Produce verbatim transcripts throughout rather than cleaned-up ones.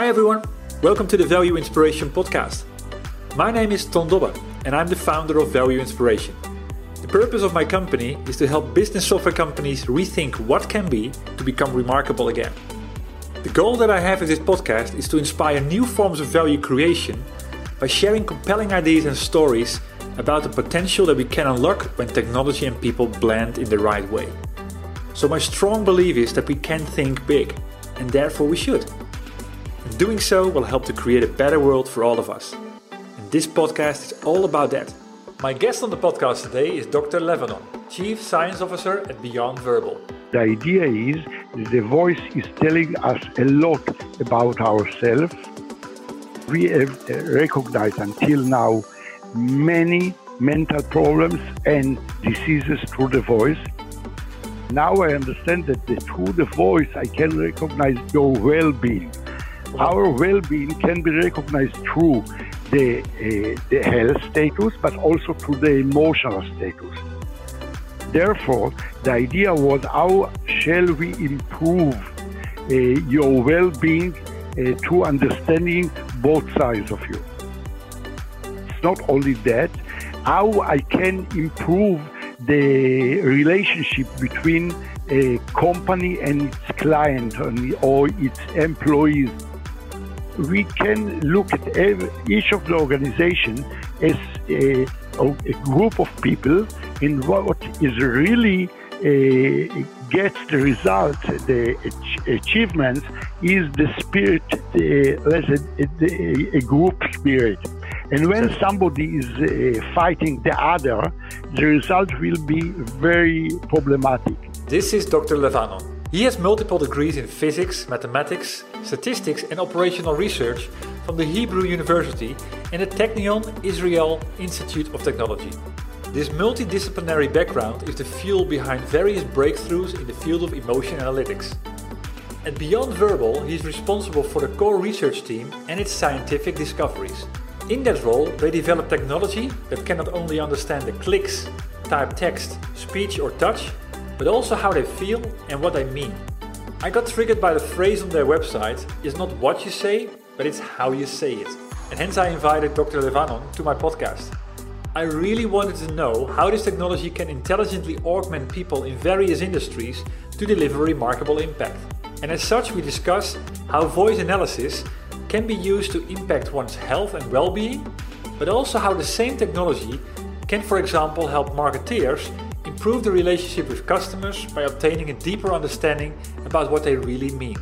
Hi everyone, welcome to the Value Inspiration podcast. My name is Ton Dobbe and I'm the founder of Value Inspiration. The purpose of my company is to help business software companies rethink what can be to become remarkable again. The goal that I have with this podcast is to inspire new forms of value creation by sharing compelling ideas and stories about the potential that we can unlock when technology and people blend in the right way. So my strong belief is that we can think big, and therefore we should. And doing so will help to create a better world for all of us. And this podcast is all about that. My guest on the podcast today is Doctor Levanon, Chief Science Officer at Beyond Verbal. The idea is the voice is telling us a lot about ourselves. We have recognized until now many mental problems and diseases through the voice. Now I understand that the, through the voice I can recognize your well-being. Our well-being can be recognized through the, uh, the health status, but also through the emotional status. Therefore, the idea was how shall we improve uh, your well-being uh, through understanding both sides of you. It's not only that, how I can improve the relationship between a company and its client or its employees. We can look at every, each of the organizations as a, a group of people, and what is really uh, gets the result, the achievements, is the spirit, the, let's say, the, a group spirit. And when somebody is uh, fighting the other, the result will be very problematic. This is Doctor Levanon. He has multiple degrees in physics, mathematics, statistics and operational research from the Hebrew University and the Technion Israel Institute of Technology. This multidisciplinary background is the fuel behind various breakthroughs in the field of emotion analytics. At Beyond Verbal, he is responsible for the core research team and its scientific discoveries. In that role, they develop technology that can not only understand the clicks, type text, speech or touch, but also how they feel and what they mean. I got triggered by the phrase on their website, "It's not what you say, but it's how you say it." And hence I invited Doctor Levanon to my podcast. I really wanted to know how this technology can intelligently augment people in various industries to deliver remarkable impact. And as such, we discuss how voice analysis can be used to impact one's health and well-being, but also how the same technology can, for example, help marketeers improve the relationship with customers by obtaining a deeper understanding about what they really mean.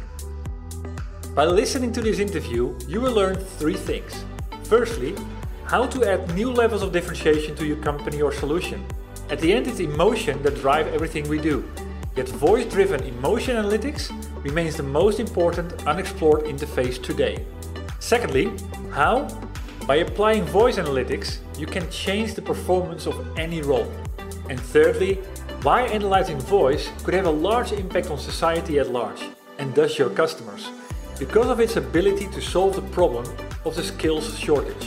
By listening to this interview, you will learn three things. Firstly, how to add new levels of differentiation to your company or solution. At the end, it's emotion that drives everything we do. Yet voice-driven emotion analytics remains the most important unexplored interface today. Secondly, how? By applying voice analytics, you can change the performance of any role. And thirdly, why analyzing voice could have a large impact on society at large, and thus your customers, because of its ability to solve the problem of the skills shortage.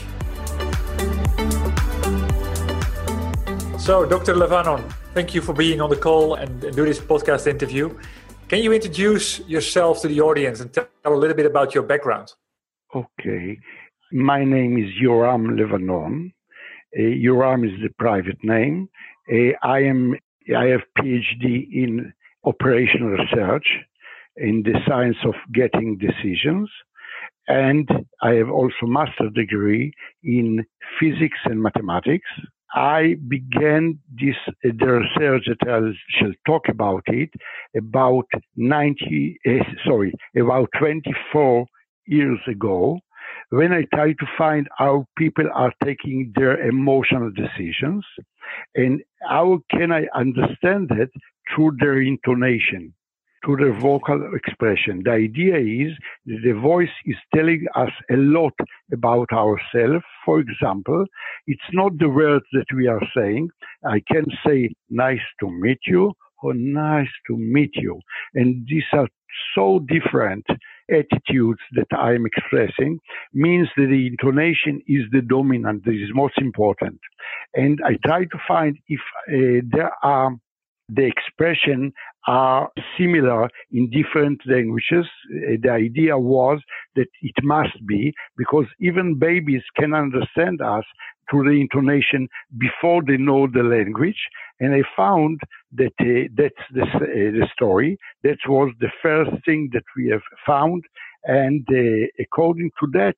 So, Doctor Levanon, thank you for being on the call and, and do this podcast interview. Can you introduce yourself to the audience and tell a little bit about your background? Okay. My name is Yoram Levanon. Uh, Yoram is the private name. Uh, I am. I have PhD in operational research in the science of getting decisions, and I have also master's degree in physics and mathematics. I began this uh, the research that I shall talk about it about ninety. Uh, sorry, about twenty-four years ago, when I tried to find how people are taking their emotional decisions, and how can I understand that through their intonation, through their vocal expression. The idea is that the voice is telling us a lot about ourselves. For example, it's not the words that we are saying. I can say, "Nice to meet you," or "Nice to meet you." And these are so different attitudes that I'm expressing, means that the intonation is the dominant, this is most important. And I try to find if uh, there are the expression are similar in different languages. The idea was that it must be, because even babies can understand us through the intonation before they know the language. And I found that uh, that's the, uh, the story. That was the first thing that we have found. And uh, according to that,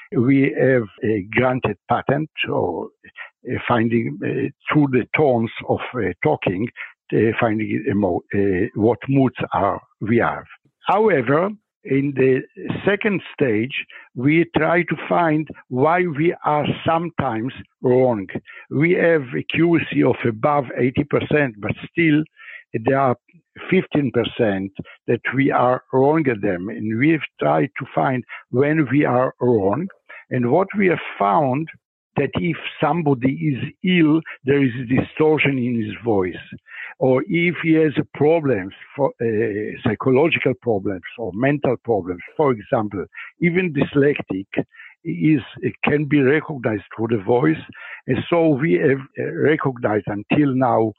we have a granted patent, or uh, finding uh, through the tones of uh, talking, uh, finding emo- uh, what moods are we have. However, in the second stage, we try to find why we are sometimes wrong. We have accuracy of above eighty percent, but still there are fifteen percent that we are wrong at them. And we have tried to find when we are wrong. And what we have found, that if somebody is ill, there is a distortion in his voice. Or if he has problems, for, uh, psychological problems or mental problems, for example, even dyslexic is can be recognized through the voice. And so we have recognized until now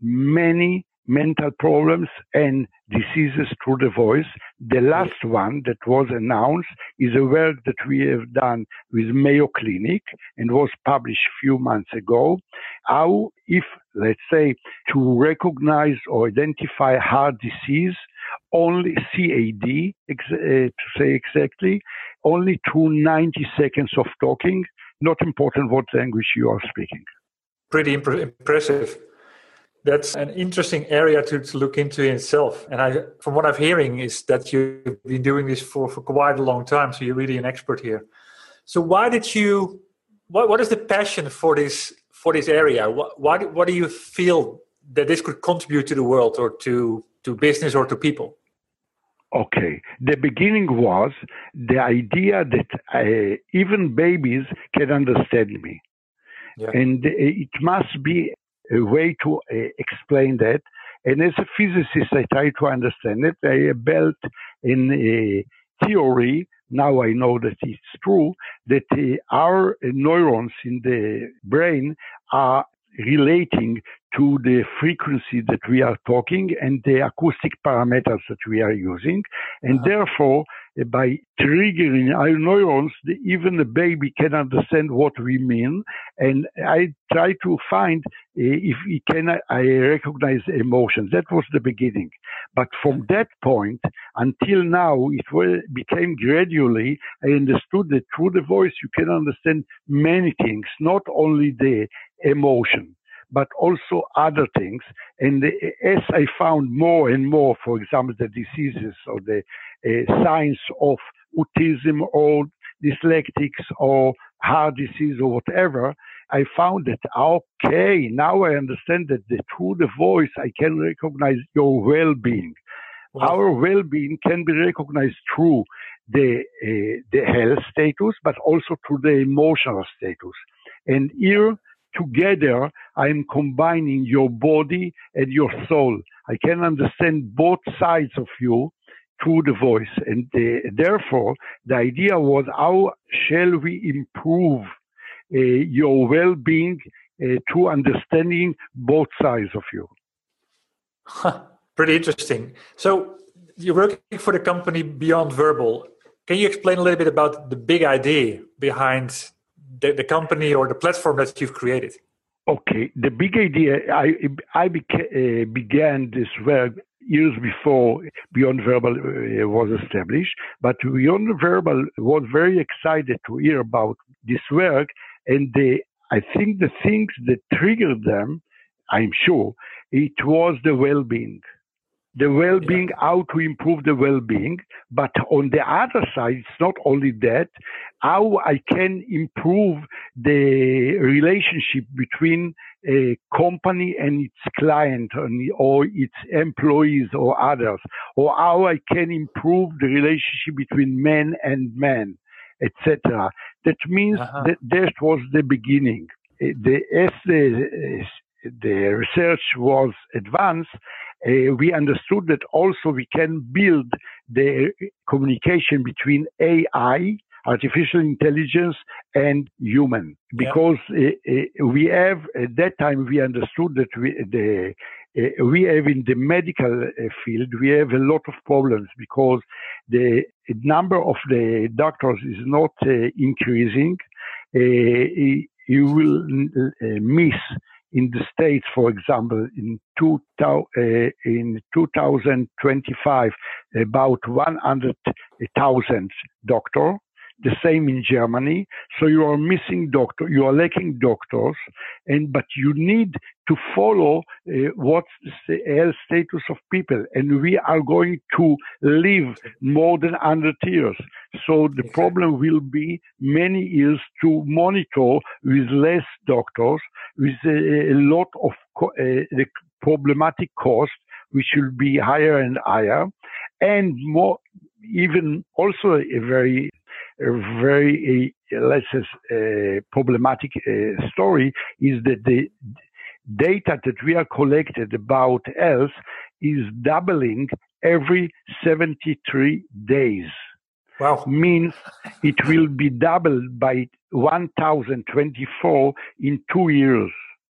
many mental problems and diseases through the voice. The last one that was announced is a work that we have done with Mayo Clinic and was published a few months ago. How, if, let's say, to recognize or identify heart disease, only C A D, ex- uh, to say exactly, only through ninety seconds of talking, not important what language you are speaking. Pretty imp- impressive. That's an interesting area to, to look into in itself. And I, from what I'm hearing, is that you've been doing this for, for quite a long time. So you're really an expert here. So why did you? What what is the passion for this for this area? What why, what do you feel that this could contribute to the world, or to to business, or to people? Okay. The beginning was the idea that uh, even babies can understand me. Yeah. And it must be a way to uh, explain that. And as a physicist, I try to understand it. I built in a theory, now I know that it's true, that uh, our neurons in the brain are relating to the frequency that we are talking and the acoustic parameters that we are using. And uh-huh. therefore, uh, by triggering our neurons, the, even the baby can understand what we mean. And I try to find uh, if we can uh, I recognize emotions. That was the beginning. But from that point until now, it will, became gradually, I understood that through the voice you can understand many things, not only the emotion, but also other things. And as I found more and more, for example, the diseases or the uh, signs of autism or dyslexics or heart disease or whatever, I found that, okay, now I understand that the, through the voice I can recognize your well-being. Wow. Our well-being can be recognized through the uh, the health status, but also through the emotional status. And here, together, I'm combining your body and your soul. I can understand both sides of you through the voice. And uh, therefore, the idea was, how shall we improve uh, your well-being uh, through understanding both sides of you? Huh, pretty interesting. So you're working for the company Beyond Verbal. Can you explain a little bit about the big idea behind the, the company or the platform that you've created? Okay, the big idea, I, I beca- uh, began this work years before Beyond Verbal uh, was established, but Beyond Verbal was very excited to hear about this work, and they, I think the things that triggered them, I'm sure, it was the well-being. The well-being, yeah. How to improve the well-being. But on the other side, it's not only that, how I can improve the relationship between a company and its client or its employees or others, or how I can improve the relationship between men and men, et cetera. That means uh-huh. that that was the beginning. The, as the, the research was advanced, Uh, we understood that also we can build the communication between A I, artificial intelligence and human. Because yeah. uh, uh, we have, at that time, we understood that we, the, uh, we have in the medical uh, field, we have a lot of problems because the number of the doctors is not uh, increasing. Uh, you will uh, miss in the States, for example, in, two, uh, in two thousand twenty-five, about one hundred thousand doctors. The same in Germany. So you are missing doctors, you are lacking doctors, and but you need to follow uh, what's the health status of people. And we are going to live more than one hundred years. So the problem will be many years to monitor with less doctors, with a, a lot of co- uh, the problematic cost, which will be higher and higher, and more, even also a very a very, uh, let's say, uh, problematic uh, story is that the data that we are collected about health is doubling every seventy-three days. Wow. Means it will be doubled by one thousand twenty-four in two years.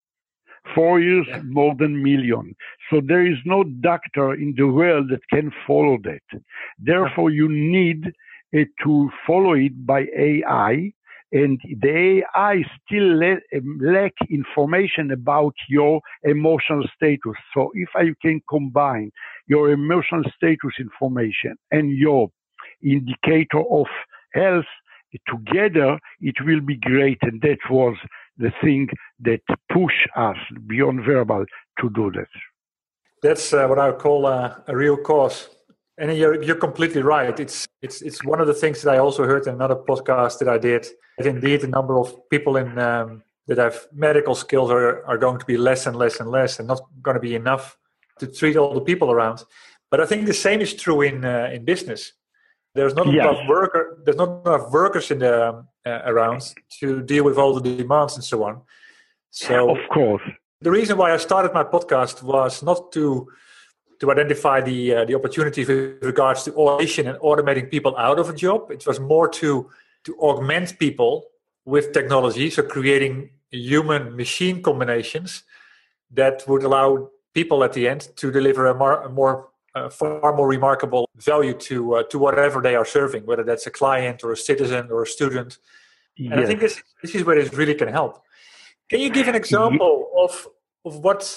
Four years, yeah. more than million. So there is no doctor in the world that can follow that. Therefore, you need uh, to follow it by A I, and the A I still le- lack information about your emotional status. So if I can combine your emotional status information and your indicator of health together, it will be great. And that was the thing that pushed us beyond verbal to do that. That's uh, what I would call uh, a real cause. And you're, you're completely right. It's, it's, it's one of the things that I also heard in another podcast that I did. That indeed, the number of people in um, that have medical skills are, are going to be less and less and less, and not going to be enough to treat all the people around. But I think the same is true in uh, in business. There's not yes. enough worker. There's not enough workers in the um, uh, around to deal with all the demands and so on. So, of course, the reason why I started my podcast was not to to identify the uh, the opportunities with regards to automation and automating people out of a job. It was more to to augment people with technology, so creating human-machine combinations that would allow people at the end to deliver a more, a more uh, far more remarkable value to uh, to whatever they are serving, whether that's a client or a citizen or a student. Yes. And I think this this is where this really can help. Can you give an example yes. of of what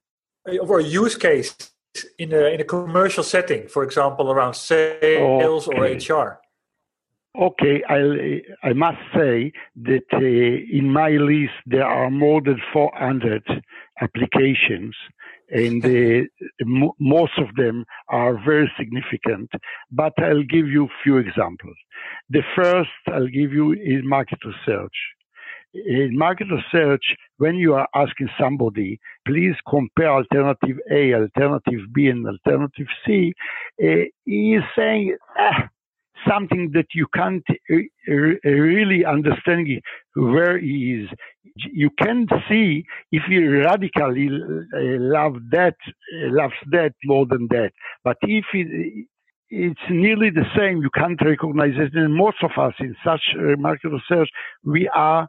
of a use case in a in a commercial setting, for example, around sales okay. or H R? Okay, I I must say that uh, in my list there are more than four hundred applications, and uh, m- most of them are very significant. But I'll give you a few examples. The first I'll give you is market research. In market research, when you are asking somebody, please compare alternative A, alternative B, and alternative C, uh, he is saying, ah, something that you can't really understand where he is. You can see if he radically loves that, loves that more than that. But if it, it's nearly the same, you can't recognize it. And most of us in such market research, we are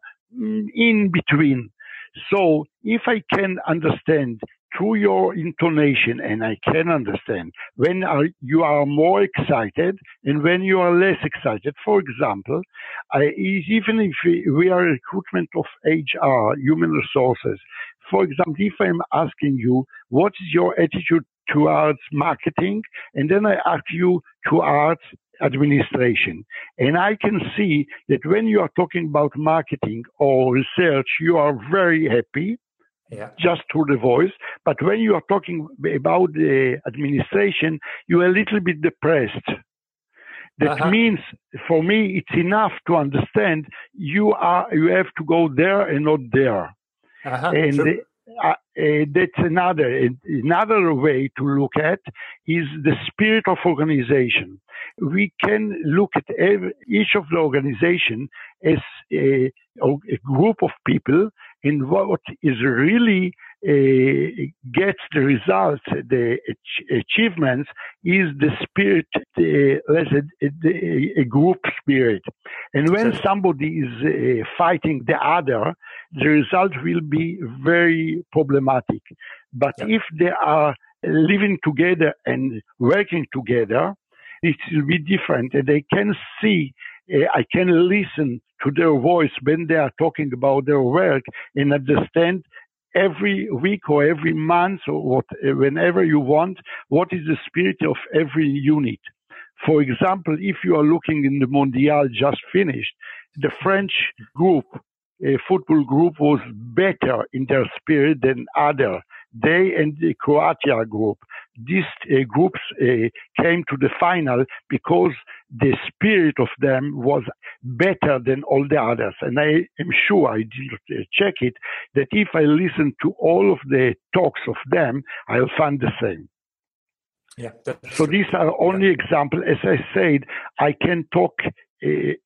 in between. So if I can understand through your intonation, and I can understand when are, you are more excited and when you are less excited. For example, I, even if we are recruitment of H R, human resources, for example, if I'm asking you, what is your attitude towards marketing? And then I ask you towards administration. And I can see that when you are talking about marketing or research, you are very happy. Yeah. Just through the voice. But when you are talking about the administration, you are a little bit depressed. That uh-huh. means, for me, it's enough to understand you are you have to go there and not there. Uh-huh. And sure. uh, uh, that's another another way to look at is the spirit of organization. We can look at every, each of the organization as a, a group of people, and what is really uh, gets the results, the ach- achievements, is the spirit, uh, let's say, a, a group spirit. And when somebody is uh, fighting the other, the result will be very problematic. But Yeah. if they are living together and working together, it will be different. And they can see, uh, I can listen to their voice when they are talking about their work and understand every week or every month or what, whenever you want, what is the spirit of every unit. For example, if you are looking in the Mondial just finished, the French group, a football group, was better in their spirit than other. They and the Croatia group, these uh, groups uh, came to the final because the spirit of them was better than all the others. And I am sure, I didn't check it, that if I listen to all of the talks of them, I'll find the same. Yeah. So these are only yeah. examples. As I said, I can talk uh,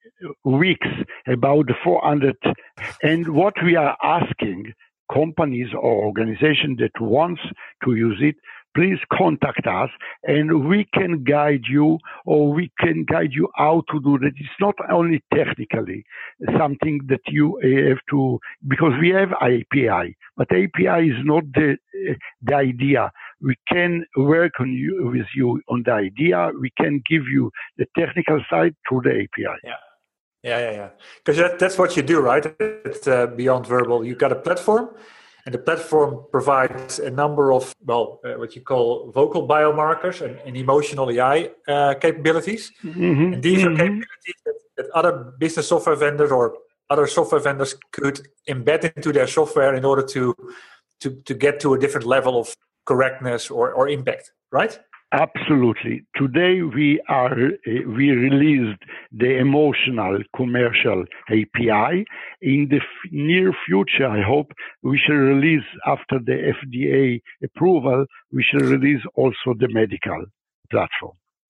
weeks about the four hundred. And what we are asking companies or organizations that wants to use it, please contact us and we can guide you, or we can guide you how to do that. It's not only technically something that you have to, because we have A P I, but A P I is not the, the idea. We can work on you, with you on the idea. We can give you the technical side through the A P I. Yeah. Yeah, yeah, yeah. Because that, that's what you do, right? It's, uh, Beyond Verbal. You've got a platform, and the platform provides a number of, well, uh, what you call vocal biomarkers and, and emotional A I uh, capabilities. Mm-hmm, and these mm-hmm. are capabilities that, that other business software vendors or other software vendors could embed into their software in order to to, to get to a different level of correctness or, or impact, right? Absolutely. Today we are uh, we released the emotional commercial A P I. In the f- near future, I hope we shall release, after the F D A approval, we shall release also the medical platform.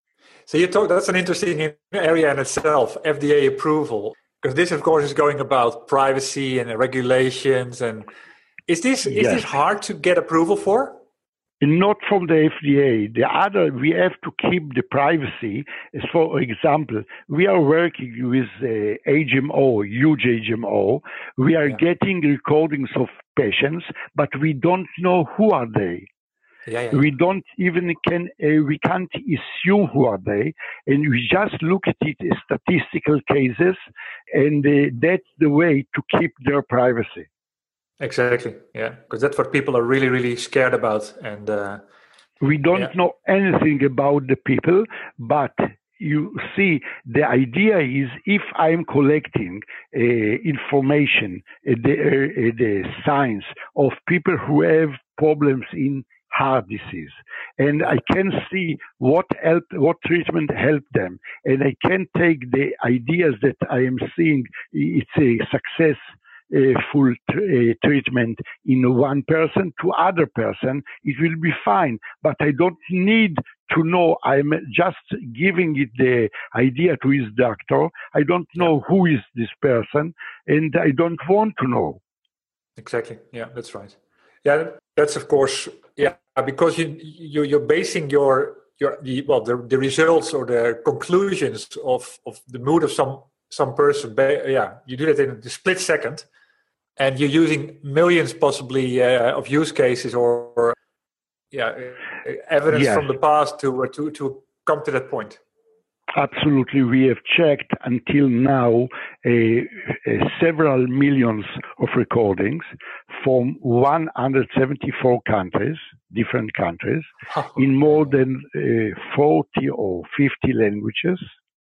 So you talk. That's an interesting area in itself, F D A approval, because this, of course, is going about privacy and regulations. And is this is Yes. this hard to get approval for? Not from the F D A. The other, we have to keep the privacy. As for example, we are working with uh, H M O, huge H M O. We are Yeah. getting recordings of patients, but we don't know who are they. Yeah, yeah, We yeah. don't even can uh, we can't assume who are they, and we just look at it as statistical cases, and uh, that's the way to keep their privacy. Exactly. Yeah, because that's what people are really, really scared about. And uh, We don't yeah. know anything about the people, but you see, the idea is if I'm collecting uh, information, uh, the, uh, the signs of people who have problems in heart disease, and I can see what help, what treatment helped them, and I can take the ideas that I am seeing, it's a success uh, full t- uh, treatment in one person to other person, it will be fine. But I don't need to know. I'm just giving it the idea to his doctor. I don't know Yeah. who is this person, and I don't want to know. Exactly. Yeah, that's right. Yeah, that's of course. Yeah, because you, you you're basing your your the, well the, the results or the conclusions of, of the mood of some some person. Yeah, you do that in a split second, and you're using millions possibly uh, of use cases or, or yeah evidence Yes. from the past to to to come to that point. Absolutely. We have checked until now uh, uh, several millions of recordings from one hundred seventy-four countries, different countries, in more than uh, forty or fifty languages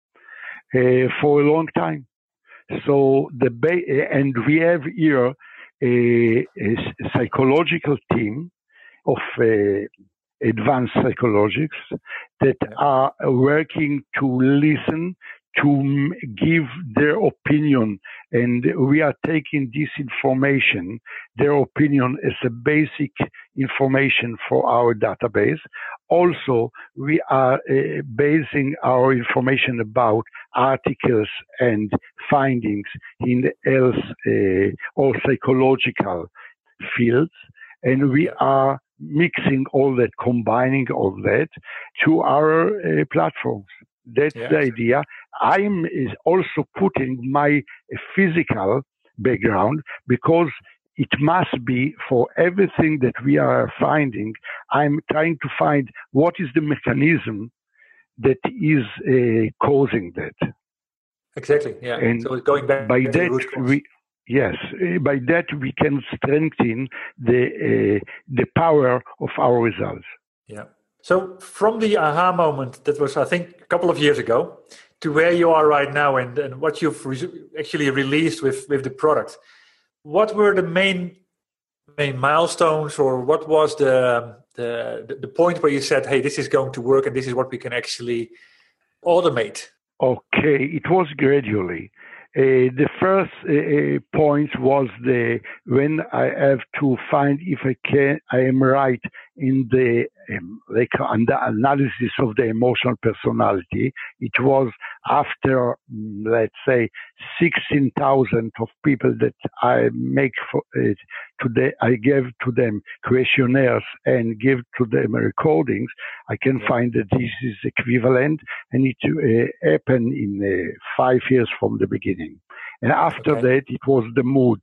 uh, for a long time. So the ba- and we have here a, a psychological team of uh, advanced psychologists that are working to listen, to give their opinion, and we are taking this information, their opinion, as a basic information for our database. Also, we are uh, basing our information about articles and findings in the health uh, or psychological fields. And we are mixing all that, combining all that to our uh, platforms. That's Yeah. the idea. I'm is also putting my physical background because it must be for everything that we are finding. I'm trying to find what is the mechanism that is uh, causing that. Exactly. Yeah. And so it's going back by to the that root cause. we yes, uh, by that we can strengthen the uh, the power of our results. Yeah. So from the aha moment that was, I think, a couple of years ago, to where you are right now, and, and what you've re- actually released with, with the product, what were the main main milestones, or what was the, the the point where you said, "Hey, this is going to work, and this is what we can actually automate"? Okay, it was gradually. Uh, the first uh, point was the when I have to find if I can I am right in the um, like on the analysis of the emotional personality. It was after mm, let's say sixteen thousand of people that I make for uh, today. I gave to them questionnaires and give to them recordings. I can Yeah. find that this is equivalent, and it uh, happened in uh, five years from the beginning. And after Okay. that, it was the moods.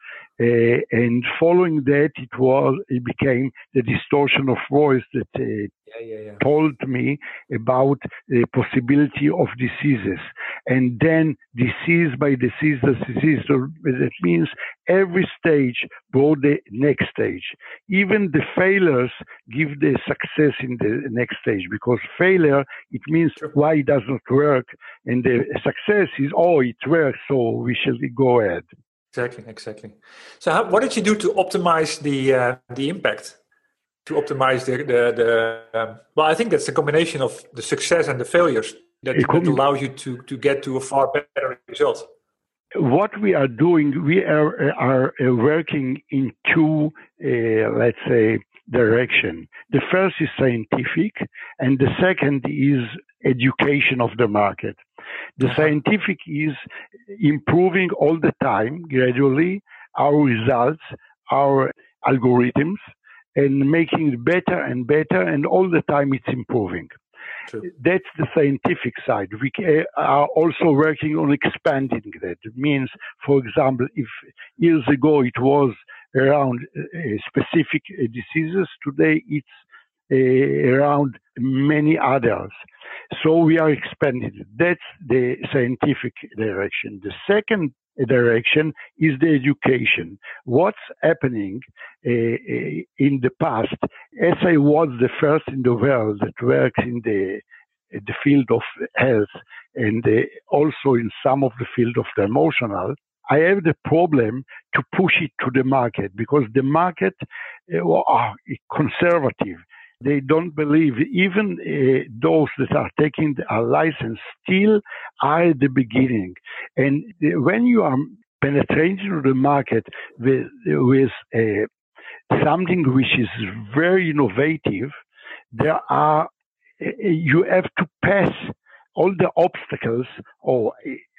Uh, and following that, it was it became the distortion of voice that uh, Yeah, yeah, yeah. told me about the possibility of diseases. And then disease by disease, the disease, so that means every stage brought the next stage. Even the failures give the success in the next stage, because failure, it means Sure. why it does not work. And the success is, oh, it works, so we shall go ahead. Exactly, exactly. So, how, what did you do to optimize the uh, the impact? To optimize the the, the um, well, I think that's a combination of the success and the failures that, A com- that allows you to to get to a far better result. What we are doing, we are are uh, working in two, uh, let's say, direction. The first is scientific, and the second is education of the market. The Uh-huh. scientific is improving all the time, gradually, our results, our algorithms, and making it better and better, and all the time it's improving. True. That's the scientific side. We are also working on expanding that. It means, for example, if years ago it was around uh, specific uh, diseases, today it's uh, around many others. So we are expanding it. That's the scientific direction. The second direction is the education. What's happening uh, in the past, as I was the first in the world that works in the the field of health and uh, also in some of the field of the emotional, I have the problem to push it to the market, because the market uh, are conservative. They don't believe, even uh, those that are taking a license still are at the beginning. And when you are penetrating to the market with, with uh, something which is very innovative, there are, uh, you have to pass all the obstacles. Oh,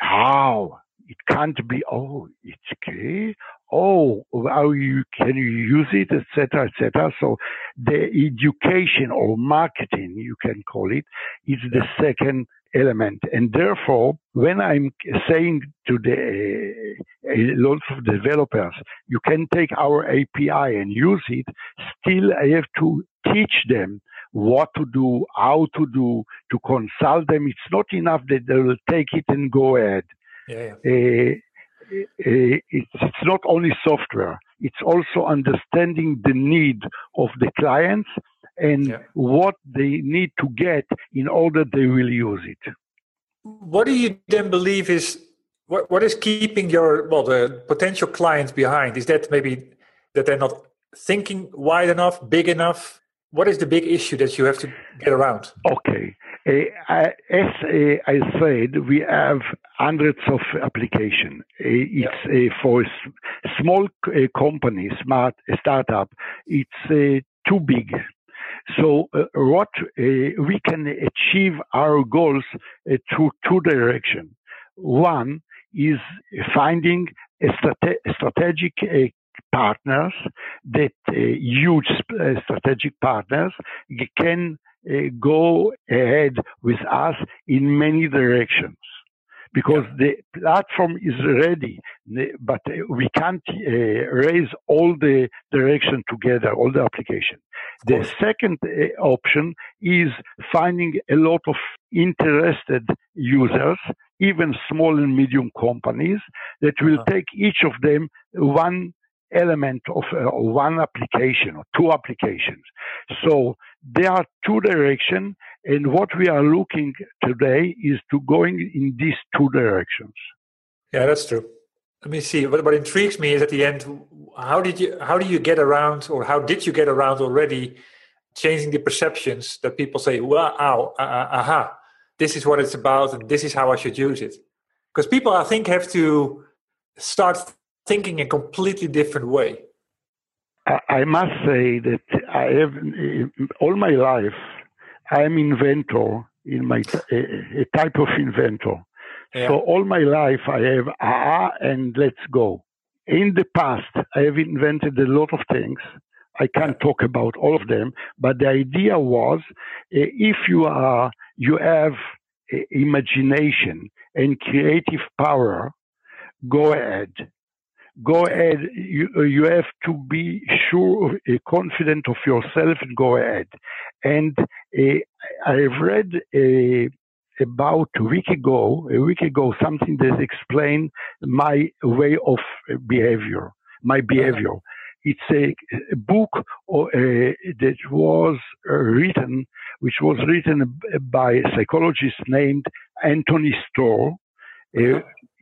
how? It can't be, oh, it's okay. Oh, how you can you use it, et cetera, et cetera. So the education or marketing, you can call it, is the second element. And therefore, when I'm saying to the uh, lots of developers, you can take our A P I and use it, still I have to teach them what to do, how to do, to consult them. It's not enough that they will take it and go ahead. Yeah, yeah. Uh, uh, it's, it's not only software, it's also understanding the need of the clients and Yeah. what they need to get in order they will use it. What do you then believe is what, what is keeping your well the potential clients behind? Is that maybe that they're not thinking wide enough, big enough? What is the big issue that you have to get around? Okay. Uh, I, as uh, I said, we have hundreds of applications. Uh, it's Yeah. uh, for s- small uh, companies, smart startup. It's uh, too big. So uh, what uh, we can achieve our goals uh, through two directions. One is finding a strate- strategic uh, partners, that uh, huge uh, strategic partners can uh, go ahead with us in many directions. Because yeah. the platform is ready, but we can't uh, raise all the direction together, all the application. The second uh, option is finding a lot of interested users, even small and medium companies, that will uh-huh. take each of them one element of uh, one application or two applications. So there are two directions, and what we are looking today is to going in these two directions. Yeah, that's true. Let me see. What, what intrigues me is at the end, how did you how do you get around, or how did you get around already changing the perceptions that people say, wow, uh, uh, aha, this is what it's about, and this is how I should use it? Because people, I think, have to start thinking a completely different way. I must say that I have all my life. I'm inventor in my a, a type of inventor. Yeah. So all my life I have ah and let's go. In the past, I have invented a lot of things. I can't yeah. talk about all of them, but the idea was uh, if you are you have uh, imagination and creative power, go ahead. Go ahead. You, you have to be sure, uh, confident of yourself, and go ahead. And uh, I've read uh, about a week ago, a week ago, something that explained my way of behavior, my behavior. It's a, a book uh, that was uh, written, which was written by a psychologist named Anthony Storr, uh,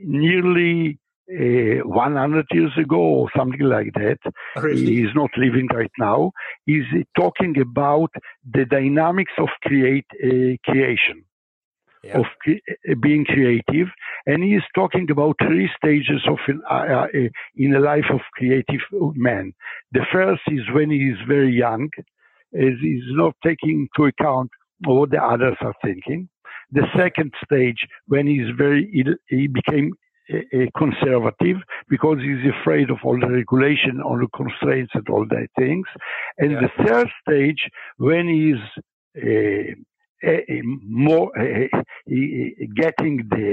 nearly Uh, one hundred years ago or something like that. Really? He is not living right now. He's uh, talking about the dynamics of create uh, creation, yeah. of cre- uh, being creative, and he is talking about three stages of an, uh, uh, in the life of creative man. The first is when he is very young, as he's not taking into account what the others are thinking. The second stage, when he's very he became a conservative, because he's afraid of all the regulation, all the constraints and all that things. And yeah. the third stage, when he's uh, uh, more uh, getting the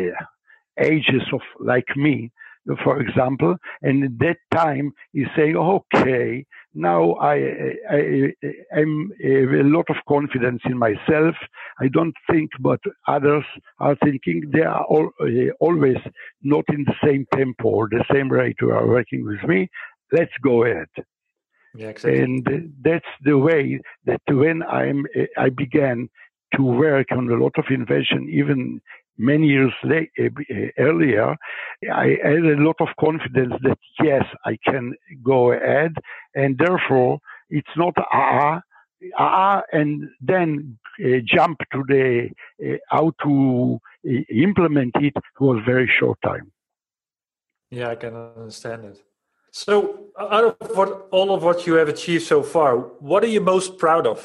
ages of like me, for example, and at that time he's saying, okay, now I, I, I'm a lot of confidence in myself. I don't think, but others are thinking. They are all, uh, always not in the same tempo or the same rate who are working with me. Let's go ahead. Yeah, exactly. And that's the way that when I'm, I began to work on a lot of invention, even many years late, uh, earlier, I had a lot of confidence that, yes, I can go ahead. And therefore, it's not ah, ah, and then uh, jump to the uh, how to uh, implement it was very short time. Yeah, I can understand it. So, out of what, all of what you have achieved so far, what are you most proud of?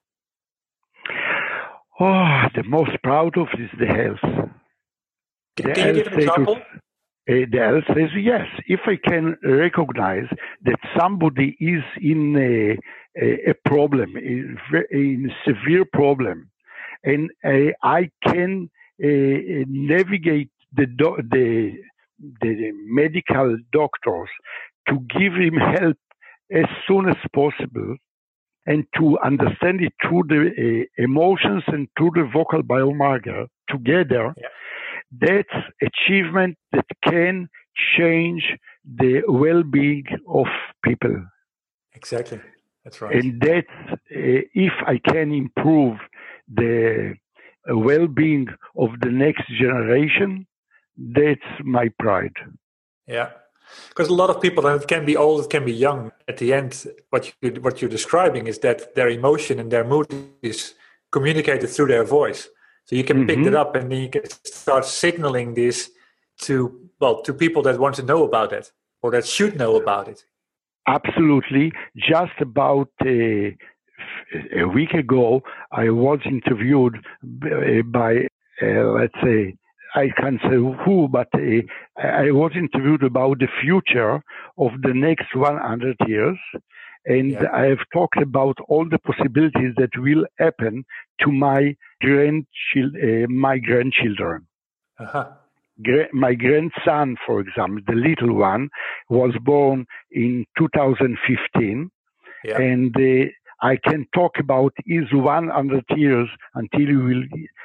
Oh, the most proud of is the health. The can you give an example? Uh, the health says, yes, if I can recognize that somebody is in a, a, a problem, in a severe problem, and uh, I can uh, navigate the, do- the, the medical doctors to give him help as soon as possible, and to understand it through the uh, emotions and through the vocal biomarker together, yeah. That's achievement that can change the well-being of people. Exactly, that's right. And that's, uh, if I can improve the well-being of the next generation, that's my pride. Yeah. Because a lot of people, and it can be old, it can be young. At the end, what you what you're describing is that their emotion and their mood is communicated through their voice. So you can mm-hmm. pick that up, and then you can start signaling this to well to people that want to know about it or that should know about it. Absolutely. Just about uh, a week ago, I was interviewed by, uh, let's say, I can't say who, but uh, I was interviewed about the future of the next one hundred years. And yeah. I have talked about all the possibilities that will happen to my grandchildren. Uh, my grandchildren. Uh-huh. Gra- my grandson, for example, the little one, was born in two thousand fifteen. Yeah. And uh, I can talk about his one hundred years until he will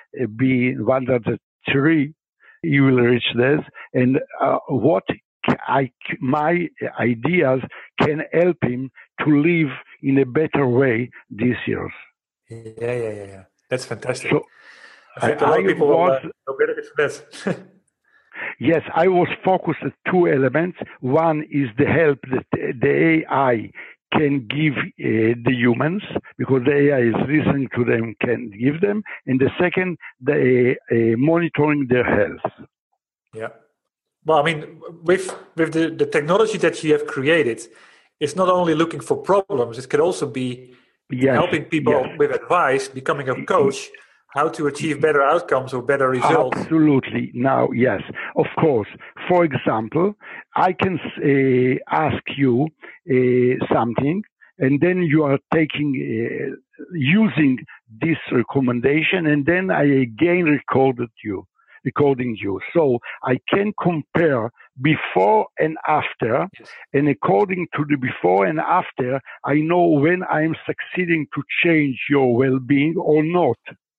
be one hundred three. He will reach this. And uh, what I, my ideas can help him to live in a better way these years. Yeah, yeah, yeah, yeah. That's fantastic. So I think I, a lot of people was, will, uh, will benefit from that. Yes, I was focused on two elements. One is the help that the A I can give uh, the humans, because the A I is listening to them, can give them. And the second, the uh, uh, monitoring their health. Yeah. Well, I mean, with with the, the technology that you have created, it's not only looking for problems, it can also be yes. helping people yes. with advice, becoming a coach, how to achieve better outcomes or better results. Absolutely. Now, yes, of course. For example, I can uh, ask you uh, something, and then you are taking, uh, using this recommendation, and then I again recorded you. recording you. So I can compare before and after, yes. and according to the before and after, I know when I'm succeeding to change your well-being or not.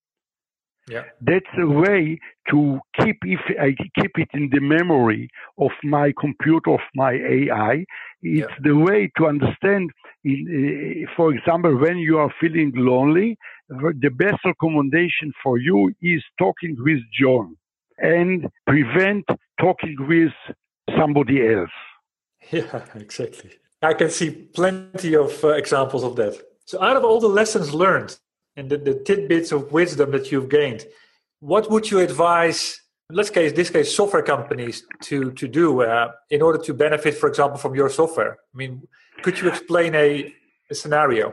Yeah. That's a way to keep, if I keep it in the memory of my computer, of my A I. It's yeah. the way to understand, in, uh, for example, when you are feeling lonely, the best recommendation for you is talking with John, and prevent talking with somebody else. Yeah, exactly. I can see plenty of uh, examples of that. So out of all the lessons learned and the, the tidbits of wisdom that you've gained, what would you advise, in this case, this case software companies to, to do uh, in order to benefit, for example, from your software? I mean, could you explain a, a scenario?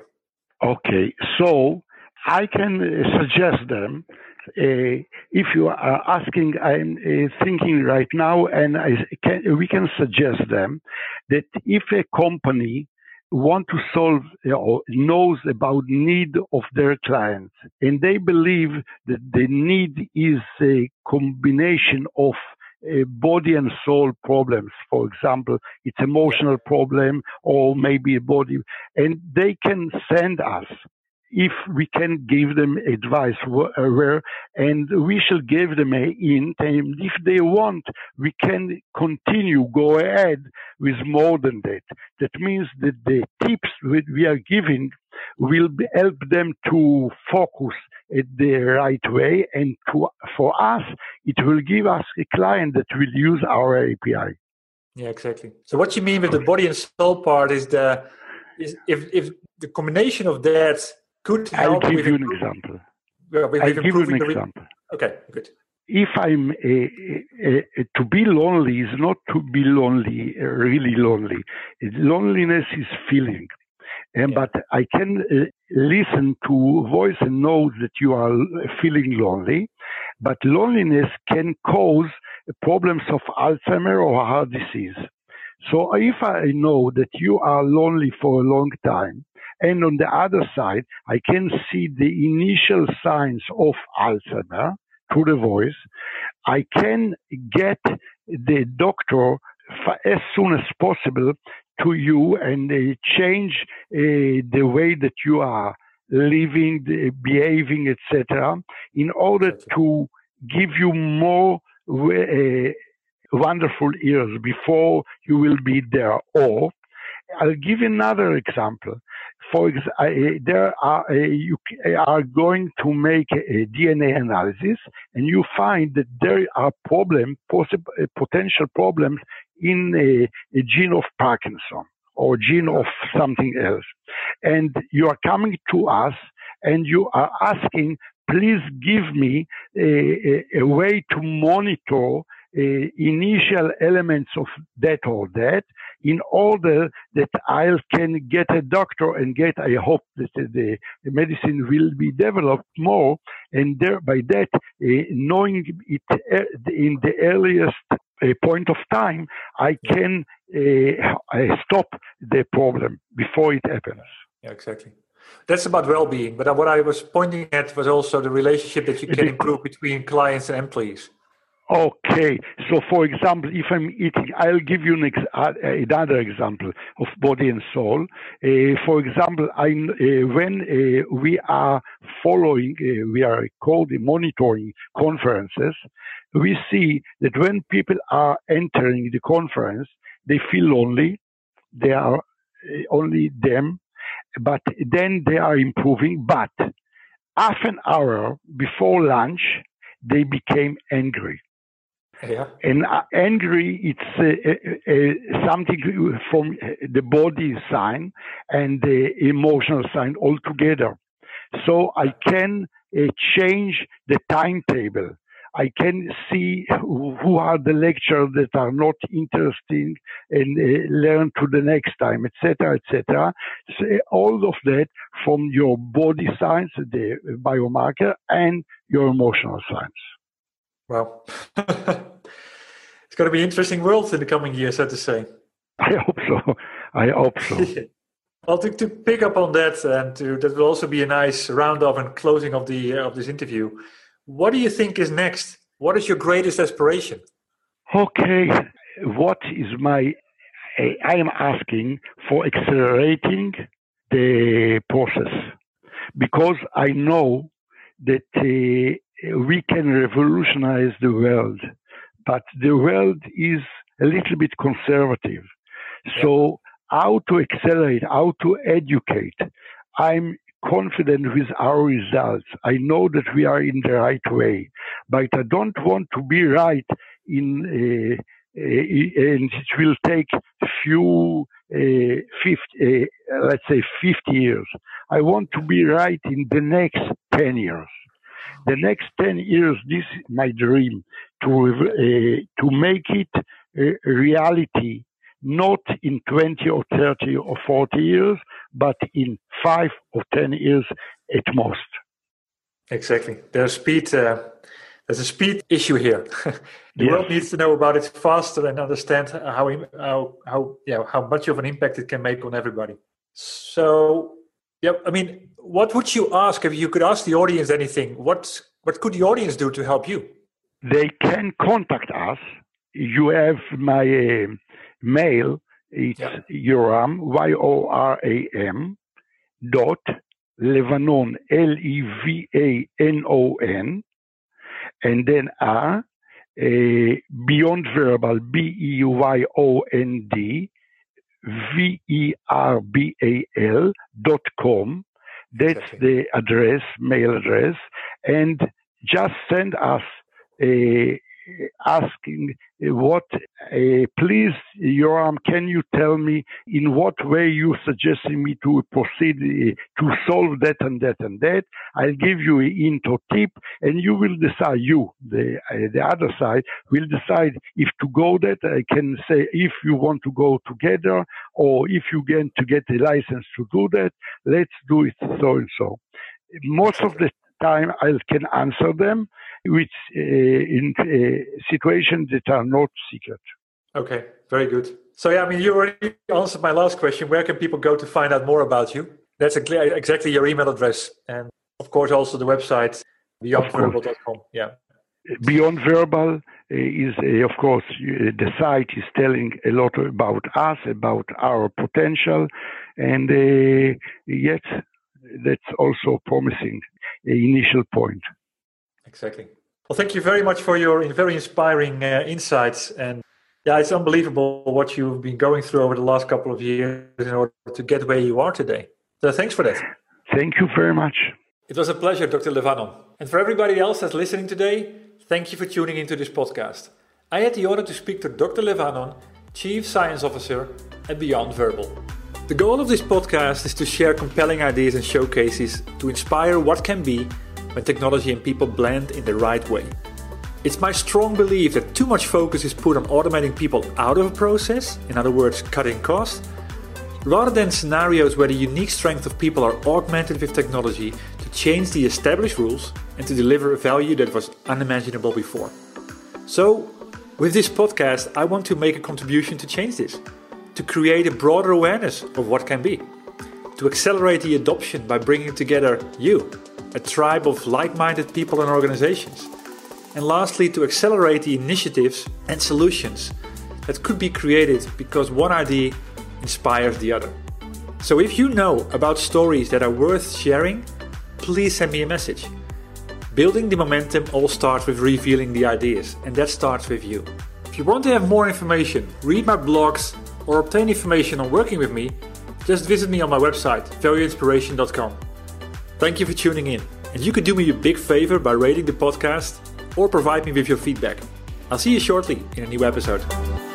Okay, so I can uh, suggest them. Uh, if you are asking, I'm uh, thinking right now, and I can, we can suggest them that if a company want to solve uh, or knows about need of their clients, and they believe that the need is a combination of uh, body and soul problems, for example, it's emotional problem or maybe a body, and they can send us. If we can give them advice where, and we shall give them a hint, and if they want, we can continue, go ahead with more than that. That means that the tips we are giving will help them to focus it the right way, and to, for us, it will give us a client that will use our A P I. Yeah, exactly. So what you mean with the body and soul part is the is if if the combination of that could help. I'll give with you an example. Well, with, I'll with give you an re- example. Okay, good. If I'm uh, uh, uh, to be lonely is not to be lonely, uh, really lonely. Loneliness is feeling, and yeah. but I can uh, listen to voice and know that you are feeling lonely. But loneliness can cause problems of Alzheimer or heart disease. So if I know that you are lonely for a long time, and on the other side, I can see the initial signs of Alzheimer through the voice, I can get the doctor as soon as possible to you and uh, change uh, the way that you are living, the behaving, et cetera, in order to give you more uh, wonderful years before you will be there. Or I'll give you another example. For example, uh, there are uh, you are going to make a D N A analysis, and you find that there are problem, possible uh, potential problems in a, a gene of Parkinson or gene of something else, and you are coming to us and you are asking, please give me a, a, a way to monitor uh, initial elements of that or that in order that I can get a doctor and get, I hope that the, the medicine will be developed more, and there, by that, uh, knowing it uh, in the earliest uh, point of time, I can uh, stop the problem before it happens. Yeah, exactly. That's about well-being, but what I was pointing at was also the relationship that you can improve between clients and employees. Okay, so for example, if I'm eating, I'll give you an ex- uh, another example of body and soul. Uh, for example, I, uh, when uh, we are following, uh, we are recording, monitoring conferences, we see that when people are entering the conference, they feel lonely, they are uh, only them, but then they are improving. But half an hour before lunch, they became angry. Yeah. And uh, angry, it's uh, uh, something from the body sign and the emotional sign altogether. So I can uh, change the timetable. I can see who, who are the lecturers that are not interesting and uh, learn to the next time, et cetera, et cetera. So all of that from your body signs, the biomarker, and your emotional signs. Wow. It's going to be interesting world in the coming years, so to say. I hope so. I hope so. Well, to, to pick up on that, and to, that will also be a nice round-off and closing of the uh, of this interview. What do you think is next? What is your greatest aspiration? Okay. What is my... I am asking for accelerating the process, because I know that uh, we can revolutionize the world, but the world is a little bit conservative. So how to accelerate, how to educate? I'm confident with our results. I know that we are in the right way, but I don't want to be right in, uh, uh, and it will take few, uh, fifty, uh, let's say fifty years. I want to be right in the next ten years. The next ten years, this is my dream, to uh, to make it a reality, not in twenty or thirty or forty years, but in five or ten years at most. Exactly. There's speed. Uh, there's a speed issue here. The yes. world needs to know about it faster and understand how how how yeah how much of an impact it can make on everybody. So. Yeah, I mean, what would you ask if you could ask the audience anything? What what could the audience do to help you? They can contact us. You have my uh, mail. It's yeah. Yoram, Y O R A M, dot Levanon, L E V A N O N, and then A, uh, Beyond Verbal, B E Y O N D, V E R B A L dot com. That's exactly. The address, mail address, and just send us a asking what, uh, please, Yoram, can you tell me in what way you suggesting me to proceed uh, to solve that and that and that? I'll give you a hint or tip, and you will decide, you, the uh, the other side, will decide if to go that. I can say if you want to go together, or if you get to get a license to do that, let's do it so and so. Most of the time I can answer them, which uh, in uh, situations that are not secret. Okay, very good. So yeah, I mean, you already answered my last question. Where can people go to find out more about you? That's exactly your email address. And of course, also the website, beyond verbal dot com. Yeah. Beyond Verbal is, uh, of course, uh, the site is telling a lot about us, about our potential. And uh, yet, that's also promising an initial point. Exactly. Well, thank you very much for your very inspiring uh, insights. And yeah, it's unbelievable what you've been going through over the last couple of years in order to get where you are today. So thanks for that. Thank you very much. It was a pleasure, Doctor Levanon. And for everybody else that's listening today, thank you for tuning into this podcast. I had the honor to speak to Doctor Levanon, Chief Science Officer at Beyond Verbal. The goal of this podcast is to share compelling ideas and showcases to inspire what can be when technology and people blend in the right way. It's my strong belief that too much focus is put on automating people out of a process, in other words, cutting costs, rather than scenarios where the unique strength of people are augmented with technology to change the established rules and to deliver a value that was unimaginable before. So, with this podcast, I want to make a contribution to change this, to create a broader awareness of what can be, to accelerate the adoption by bringing together you, a tribe of like-minded people and organizations, and lastly, to accelerate the initiatives and solutions that could be created because one idea inspires the other. So if you know about stories that are worth sharing, please send me a message. Building the momentum all starts with revealing the ideas, and that starts with you. If you want to have more information, read my blogs, or obtain information on working with me, just visit me on my website, value inspiration dot com. Thank you for tuning in, and you could do me a big favor by rating the podcast or provide me with your feedback. I'll see you shortly in a new episode.